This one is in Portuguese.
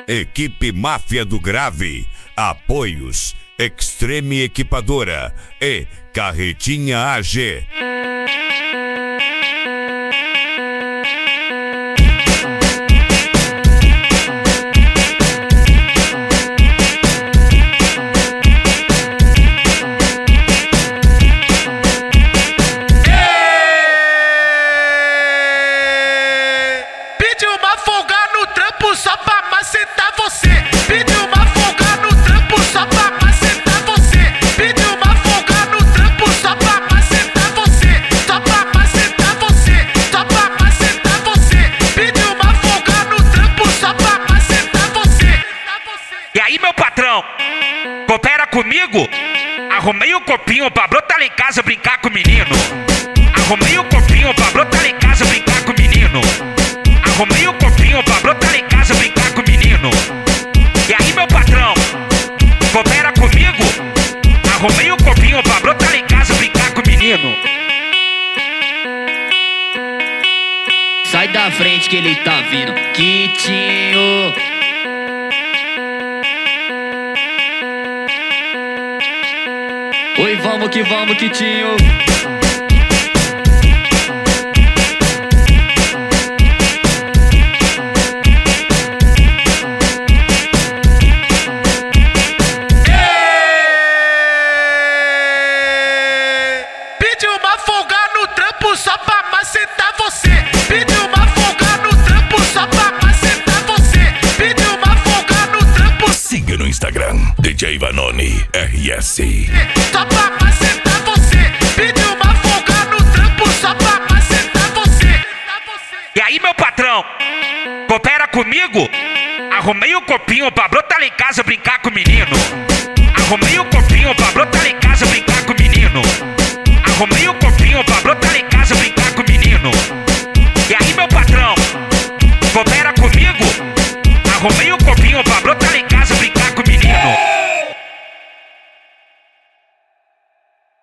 Equipe Máfia do Grave, apoios Extreme Equipadora e Carretinha AG. Pediu uma folga no trampo só pra macetar você. Pediu uma folga no trampo só pra macetar você. Pediu uma folga no trampo só pra macetar você. Só pra macetar você. Só pra macetar você. Pediu uma folga no trampo só pra macetar você. E aí, meu patrão, coopera comigo? Arrumei um copinho pra brotar lá em casa brincar com o menino. Arrumei um copinho pra brotar lá em casa brincar com o menino. Arrumei um copinho pra brotar lá em casa brincar com o menino. E aí, meu patrão, coopera comigo? Arrumei um copinho pra brotar lá em casa brincar com o menino. Sai da frente que ele tá vindo, Quitinho. Oi, vamos, Quitinho. Pediu uma folga no trampo só pra macetar você. Pediu uma folga no trampo só pra macetar você. Pediu uma folga no trampo. Siga no Instagram, DJ Vanoni RS. Só pra macetar você. Pediu uma folga no trampo só pra macetar você. E aí, meu patrão, coopera comigo? Arrumei um copinho pra brotar lá em casa brincar com o menino. Arrumei um copinho pra brotar lá em casa brincar com o menino. Arrumei um copinho pra brotar lá em casa brincar com o menino. E aí, meu patrão, coopera comigo? Arrumei um copinho pra brotar